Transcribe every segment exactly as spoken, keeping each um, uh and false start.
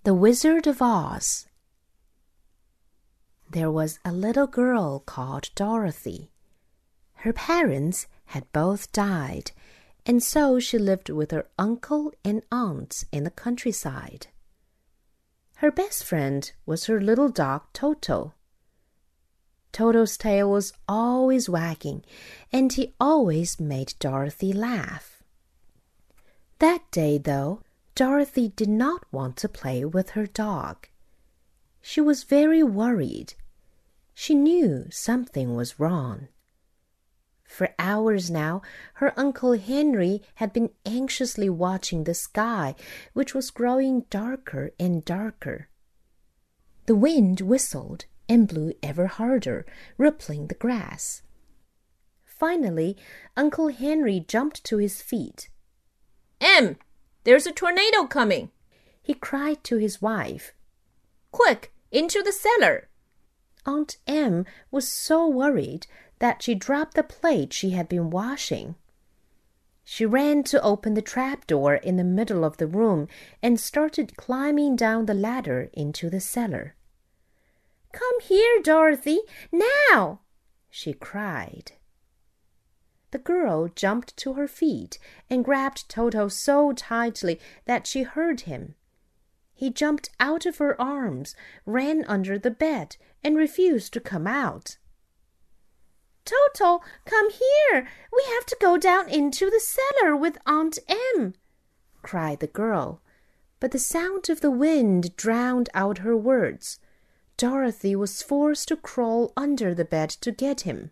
The Wizard of Oz. There was a little girl called Dorothy. Her parents had both died, and so she lived with her uncle and aunt in the countryside. Her best friend was her little dog Toto. Toto's tail was always wagging, and he always made Dorothy laugh. That day, though, Dorothy did not want to play with her dog. She was very worried. She knew something was wrong. For hours now, her Uncle Henry had been anxiously watching the sky, which was growing darker and darker. The wind whistled and blew ever harder, rippling the grass. Finally, Uncle Henry jumped to his feet. "Em, there's a tornado coming," he cried to his wife. "Quick, into the cellar." Aunt Em was so worried that she dropped the plate she had been washing. She ran to open the trapdoor in the middle of the room and started climbing down the ladder into the cellar. "Come here, Dorothy, now!" she cried. The girl jumped to her feet and grabbed Toto so tightly that she hurt him. He jumped out of her arms, ran under the bed, and refused to come out. "Toto, come here! We have to go down into the cellar with Aunt Em!" cried the girl. But the sound of the wind drowned out her words. Dorothy was forced to crawl under the bed to get him.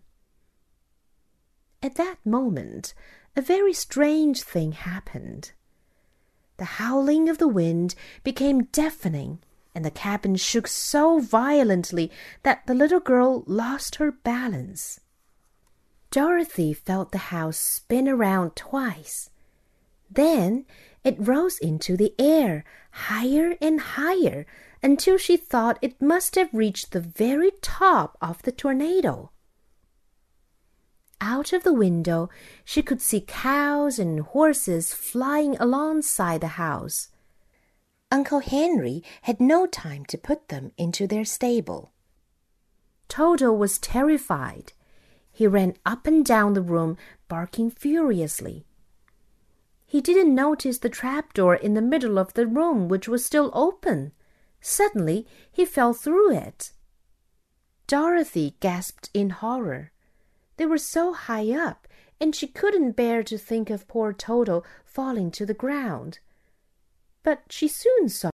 At that moment, a very strange thing happened. The howling of the wind became deafening, and the cabin shook so violently that the little girl lost her balance. Dorothy felt the house spin around twice. Then it rose into the air, higher and higher, until she thought it must have reached the very top of the tornado. Out of the window, she could see cows and horses flying alongside the house. Uncle Henry had no time to put them into their stable. Toto was terrified. He ran up and down the room, barking furiously. He didn't notice the trapdoor in the middle of the room, which was still open. Suddenly, he fell through it. Dorothy gasped in horror. They were so high up, and she couldn't bear to think of poor Toto falling to the ground. But she soon saw